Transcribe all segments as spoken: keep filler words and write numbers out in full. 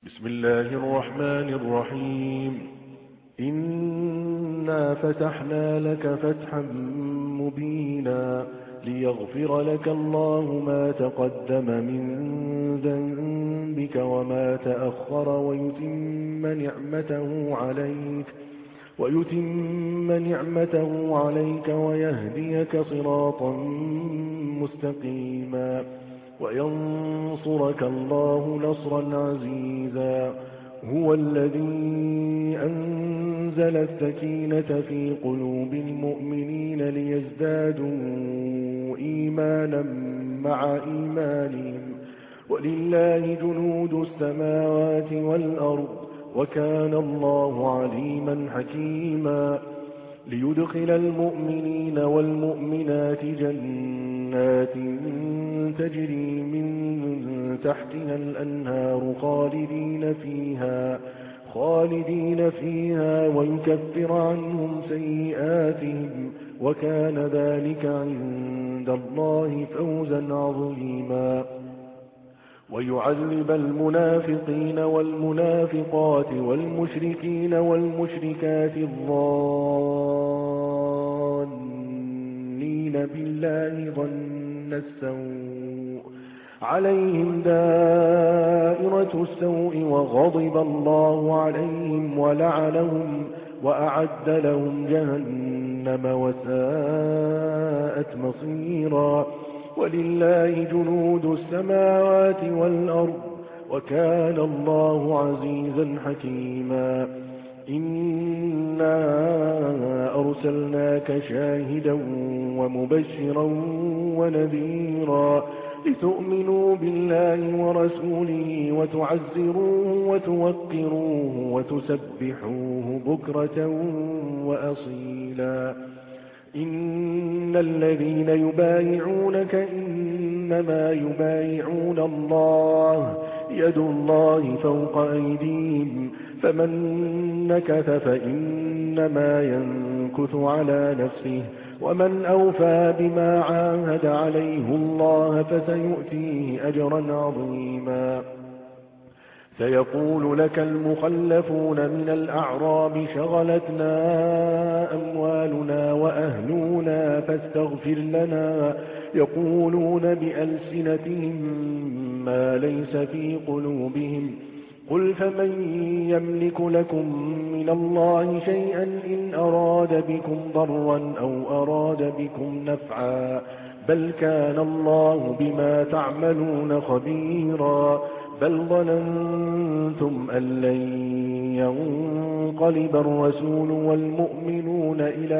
بسم الله الرحمن الرحيم. إنا فتحنا لك فتحا مبينا ليغفر لك الله ما تقدم من ذنبك وما تأخر ويتم نعمته عليك ويتم نعمته عليك ويهديك صراطا مستقيما وينصرك الله نصرا عزيزا. هو الذي أنزل السكينة في قلوب المؤمنين ليزدادوا إيمانا مع إيمانهم ولله جنود السماوات والأرض وكان الله عليما حكيما. ليدخل المؤمنين والمؤمنات جنات تجري من تحتها الأنهار خالدين فيها خالدين فيها ويكفر عنهم سيئاتهم وكان ذلك عند الله فوزا عظيما. ويعذب المنافقين والمنافقات والمشركين والمشركات الظانين بالله ظن السوء عليهم دائرة السوء وغضب الله عليهم ولعنهم وأعد لهم جهنم وساءت مصيرا. ولله جنود السماوات والأرض وكان الله عزيزا حكيما. إنا أرسلناك شاهدا ومبشرا ونذيرا لتؤمنوا بالله ورسوله وتعزروه وتوقروه وتسبحوه بكرة وأصيلا. إن الذين يبايعونك إنما يبايعون الله يد الله فوق أيديهم فمن نكث فإنما ينكث على نفسه ومن أوفى بما عاهد عليه الله فسيؤتيه أجرا عظيما. سيقول لك المخلفون من الأعراب شغلتنا أموالنا وأهلنا فاستغفر لنا يقولون بألسنتهم ما ليس في قلوبهم قل فمن يملك لكم من الله شيئا إن أراد بكم ضرا أو أراد بكم نفعا بل كان الله بما تعملون خبيرا. بل ظننتم أن لن ينقلب الرسول والمؤمنون إلى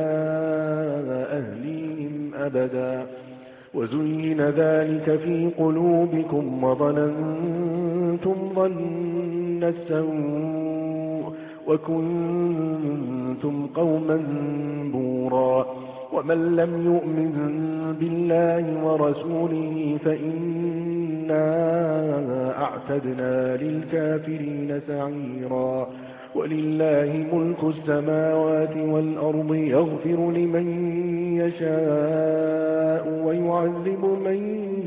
أهليهم أبدا وزين ذلك في قلوبكم وظننتم ظن السوء وكنتم قوما بورا. ومن لم يؤمن بالله ورسوله فإنا أعتدنا للكافرين سعيرا. ولله ملك السماوات والأرض يغفر لمن يشاء ويعذب من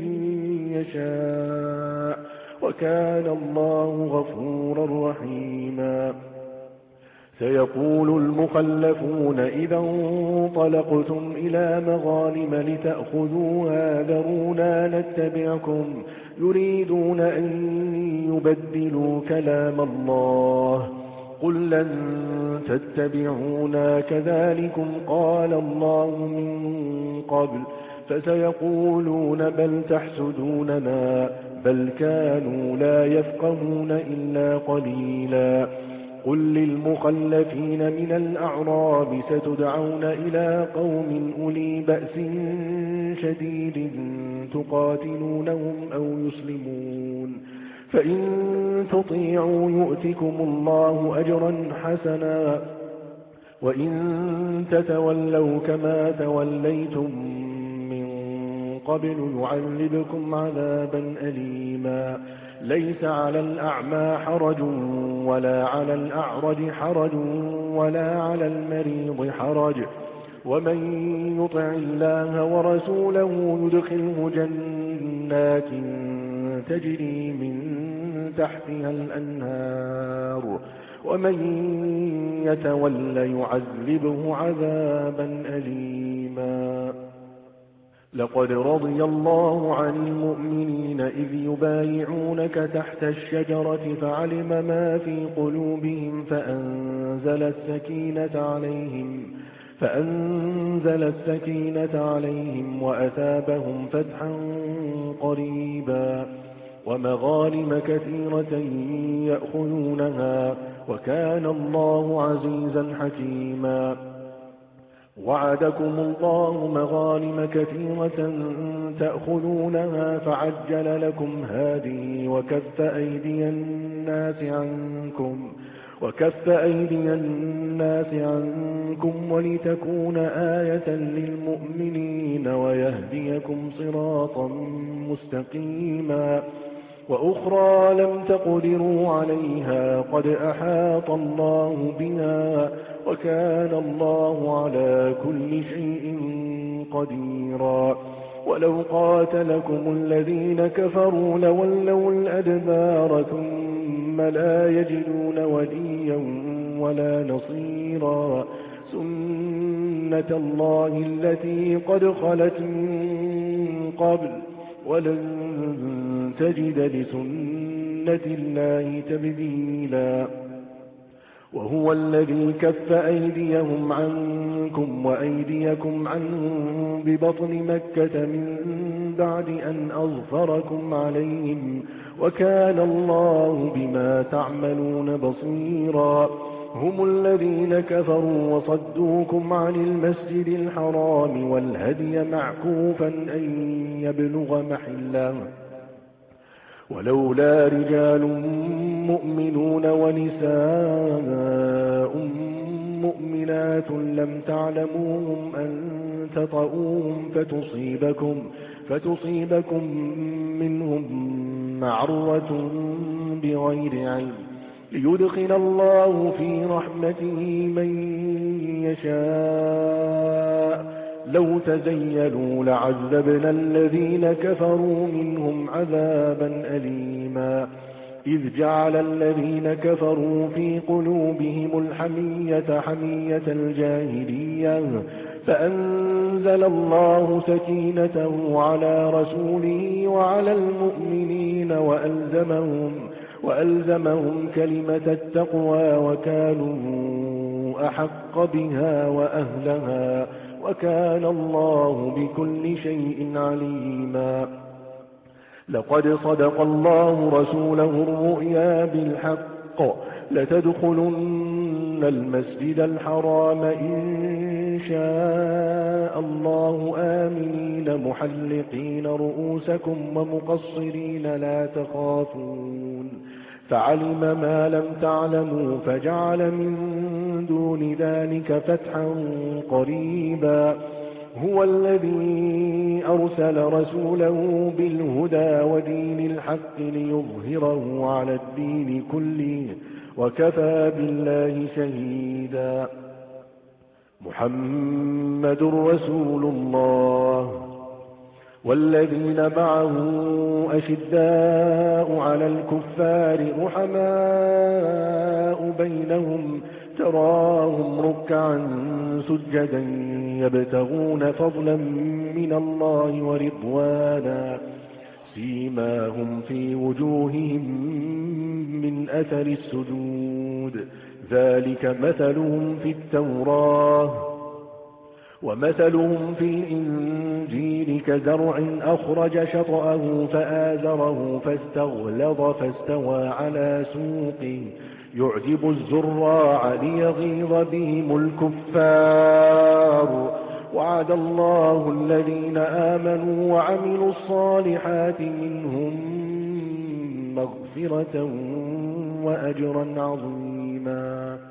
يشاء وكان الله غفورا رحيما. سيقول المخلفون إذا انطلقتم إلى مغانم لتأخذوها ذرونا نتبعكم يريدون أن يبدلوا كلام الله قل لن تتبعونا كذلكم قال الله من قبل فسيقولون بل تحسدوننا بل كانوا لا يفقهون إلا قليلا. قل للمخلفين من الأعراب ستدعون إلى قوم أولي بأس شديد تقاتلونهم أو يسلمون فإن تطيعوا يؤتكم الله أجرا حسنا وإن تتولوا كما توليتم من قبل يعذبكم عذابا أليما. ليس على الأعمى حرج ولا على الأعرج حرج ولا على المريض حرج ومن يطع الله ورسوله يدخله جنات تجري من تحتها الأنهار ومن يتول يعذبه عذابا أليما. لقد رضي الله عن المؤمنين إذ يبايعونك تحت الشجرة فعلم ما في قلوبهم فأنزل السكينة عليهم فأنزل السكينة عليهم وأثابهم فتحا قريبا ومغانم كثيرة يأخذونها وكان الله عزيزا حكيما. وعدكم الله مغانم كثيرة تأخذونها فعجل لكم هذه وكف أيدي الناس عنكم وكف أيدي الناس عنكم ولتكون آية للمؤمنين ويهديكم صراطا مستقيما. وأخرى لم تقدروا عليها قد أحاط الله بها وكان الله على كل شيء قديرا. ولو قاتلكم الذين كفروا لولوا الأدبار ثم لا يجدون وليا ولا نصيرا. سنة الله التي قد خلت من قبل ولن تجد لسنة الله تبديلا. وهو الذي كف أيديهم عنكم وأيديكم عنهم ببطن مكة من بعد أن أظفركم عليهم وكان الله بما تعملون بصيرا. هم الذين كفروا وصدوكم عن المسجد الحرام والهدي معكوفا أن يبلغ محله ولولا رجال مؤمنون ونساء مؤمنات لم تعلموهم أن تطؤوهم فتصيبكم, فتصيبكم منهم معرة بغير علم ليدخل الله في رحمته من يشاء. لو تزيلوا لعذبنا الذين كفروا منهم عذابا أليما. إذ جعل الذين كفروا في قلوبهم الحمية حمية الجاهلية فأنزل الله سكينته على رسوله وعلى المؤمنين وألزمهم, وألزمهم كلمة التقوى وكانوا أحق بها وأهلها وكان الله بكل شيء عليما. لقد صدق الله رسوله الرؤيا بالحق لتدخلن المسجد الحرام إن شاء الله آمنين محلقين رؤوسكم ومقصرين لا تخافون فعلم ما لم تعلموا فجعل من دون ذلك فتحا قريبا. هو الذي أرسل رسوله بالهدى ودين الحق ليظهره على الدين كله وكفى بالله شهيدا. محمد رسول الله والذين معه أشداء على الكفار رحماء بينهم تراهم ركعا سجدا يبتغون فضلا من الله ورضوانا سيماهم في وجوههم من أثر السجود ذلك مثلهم في التوراة ومثلهم في الإنجيل كزرع أخرج شطأه فآزره فاستغلظ فاستوى على سوقه يعجب الزراع ليغيظ بهم الكفار. وعد الله الذين آمنوا وعملوا الصالحات منهم مغفرة وأجرا عظيما.